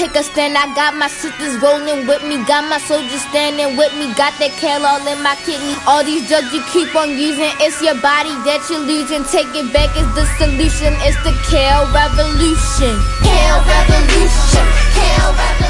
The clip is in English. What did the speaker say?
take a stand. I got my sisters rolling with me, got my soldiers standing with me, got that kale all in my kidney. All these drugs you keep on using, it's your body that you're losing. Take it back is the solution. It's the kale revolution. Kale revolution. Kale revolution.